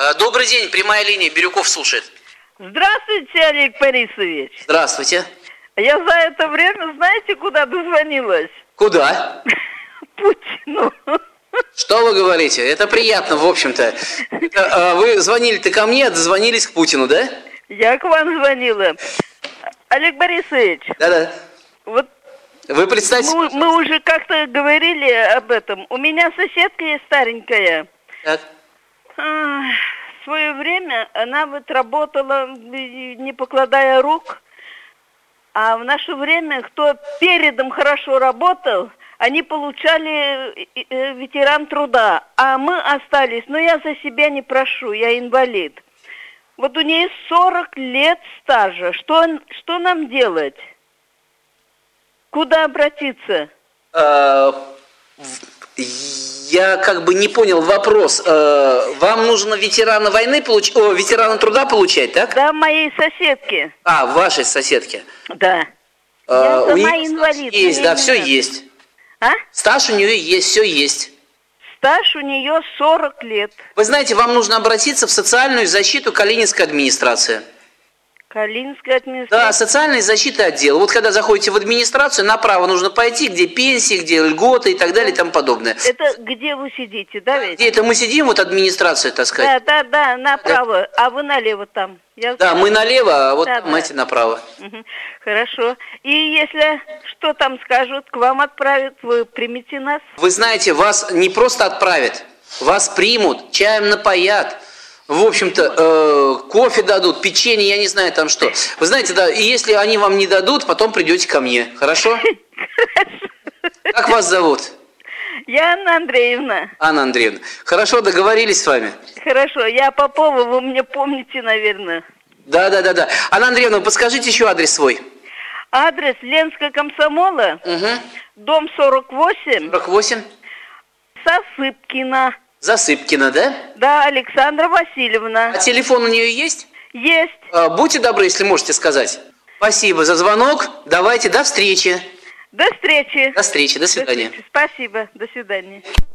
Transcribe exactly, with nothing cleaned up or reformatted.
Добрый день, прямая линия, Бирюков слушает. Здравствуйте, Олег Борисович. Здравствуйте. Я за это время, знаете, куда дозвонилась? Куда? Путину. Что вы говорите? Это приятно, в общем-то. Это, вы звонили-то ко мне, а дозвонились к Путину, да? Я к вам звонила. Олег Борисович. Да-да. Вот вы представьте... Мы, мы уже как-то говорили об этом. У меня соседка есть старенькая. Так. В свое время она вот работала, не покладая рук. А в наше время, кто передом хорошо работал, они получали ветеран труда. А мы остались, но я за себя не прошу, я инвалид. Вот у нее сорок лет стажа. Что, что нам делать? Куда обратиться? Я как бы не понял вопрос. Вам нужно ветерана войны получать, о, ветерана труда получать, так? Да, моей соседки. А, вашей соседки. Да. А, я сама инвалид. Есть, да, все есть. А? Стаж у нее есть, все есть. Стаж у нее сорок лет. Вы знаете, вам нужно обратиться в социальную защиту Калининской администрации. Калининская администрация? Да, социальной защиты отдел. Вот когда заходите в администрацию, направо нужно пойти, где пенсии, где льготы и так далее и тому подобное. Это где вы сидите, да ведь? Где это мы сидим, вот администрацию, так сказать? Да, да, да, направо, да. А вы налево там. Я да, мы налево, а вот да, там да. эти направо. Угу. Хорошо. И если что там скажут, к вам отправят, вы примите нас? Вы знаете, вас не просто отправят, вас примут, чаем напоят. В общем-то, э, кофе дадут, печенье, я не знаю там что. Вы знаете, да, и если они вам не дадут, потом придете ко мне, хорошо? Хорошо. Как вас зовут? Я Анна Андреевна. Анна Андреевна. Хорошо, договорились с вами? Хорошо, я Попова, вы меня помните, наверное. Да, да, да, да. Анна Андреевна, подскажите еще адрес свой. Адрес Ленская комсомола, угу. дом сорок восемь. сорок восемь. Засыпкина. Засыпкина, да? Да, Александра Васильевна. А телефон у нее есть? Есть. А, будьте добры, если можете сказать. Спасибо за звонок. Давайте, до встречи. До встречи. До встречи, до свидания. До встречи. Спасибо, до свидания.